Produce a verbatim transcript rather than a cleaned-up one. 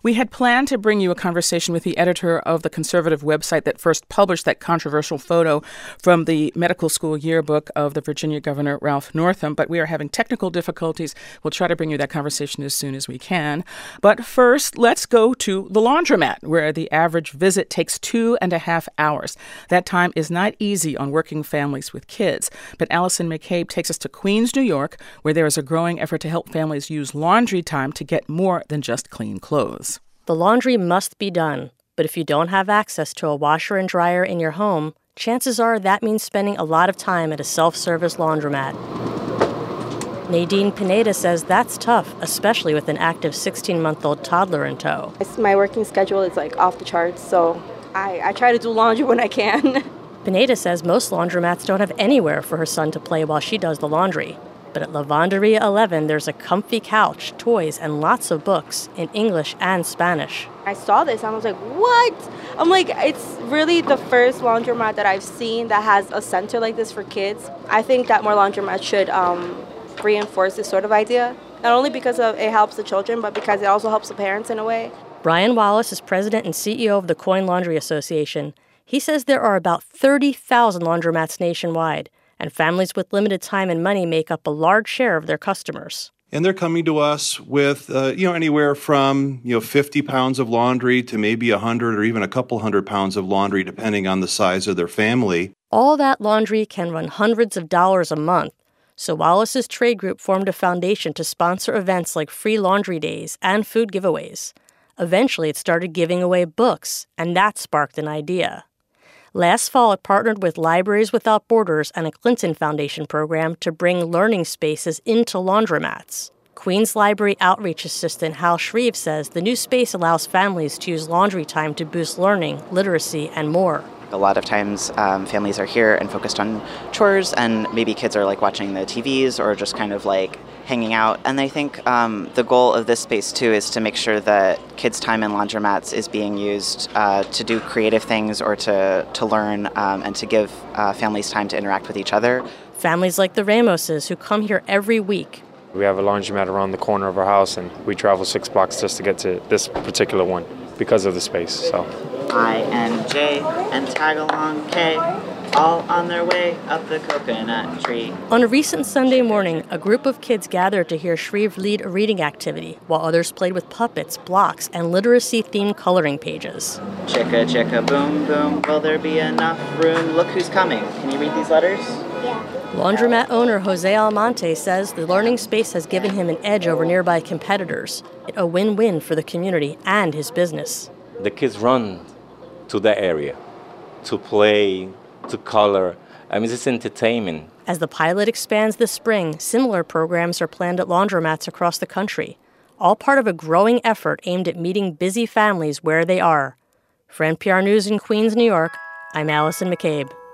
We had planned to bring you a conversation with the editor of the conservative website that first published that controversial photo from the medical school yearbook of the Virginia Governor Ralph Northam, but we are having technical difficulties. We'll try to bring you that conversation as soon as we can. But first, let's go to the laundromat, where the average visit takes two and a half hours. That time is not easy on working families with kids. But Allison McCabe takes us to Queens, New York, where there is a growing effort to help families use laundry time to get more than just clean clothes. The laundry must be done, but if you don't have access to a washer and dryer in your home, chances are that means spending a lot of time at a self-service laundromat. Nadine Pineda says that's tough, especially with an active sixteen-month-old toddler in tow. My working schedule is like off the charts, so I, I try to do laundry when I can. Pineda says most laundromats don't have anywhere for her son to play while she does the laundry. But at Lavanderia eleven, there's a comfy couch, toys, and lots of books in English and Spanish. I saw this and I was like, what? I'm like, it's really the first laundromat that I've seen that has a center like this for kids. I think that more laundromats should um, reinforce this sort of idea, not only because of it helps the children, but because it also helps the parents in a way. Brian Wallace is president and C E O of the Coin Laundry Association. He says there are about thirty thousand laundromats nationwide, and families with limited time and money make up a large share of their customers. And they're coming to us with, uh, you know, anywhere from, you know, fifty pounds of laundry to maybe one hundred or even a couple hundred pounds of laundry, depending on the size of their family. All that laundry can run hundreds of dollars a month. So Wallace's trade group formed a foundation to sponsor events like free laundry days and food giveaways. Eventually, it started giving away books, and that sparked an idea. Last fall, it partnered with Libraries Without Borders and a Clinton Foundation program to bring learning spaces into laundromats. Queens Library Outreach Assistant Hal Shreve says the new space allows families to use laundry time to boost learning, literacy, and more. A lot of times um, families are here and focused on chores, and maybe kids are like watching the T Vs or just kind of like hanging out. And I think um, the goal of this space too is to make sure that kids' time in laundromats is being used uh, to do creative things or to, to learn um, and to give uh, families time to interact with each other. Families like the Ramoses who come here every week. We have a laundromat around the corner of our house, and we travel six blocks just to get to this particular one because of the space. So I N J and tag along K, all on their way up the coconut tree. On a recent Sunday morning, a group of kids gathered to hear Shreve lead a reading activity, while others played with puppets, blocks, and literacy-themed coloring pages. Chicka, chicka, boom, boom, will there be enough room? Look who's coming. Can you read these letters? Yeah. Laundromat owner Jose Almonte says the learning space has given him an edge over nearby competitors, a win-win for the community and his business. The kids run to the area to play, to color. I mean, it's entertainment. As the pilot expands this spring, similar programs are planned at laundromats across the country, all part of a growing effort aimed at meeting busy families where they are. For N P R News in Queens, New York, I'm Allison McCabe.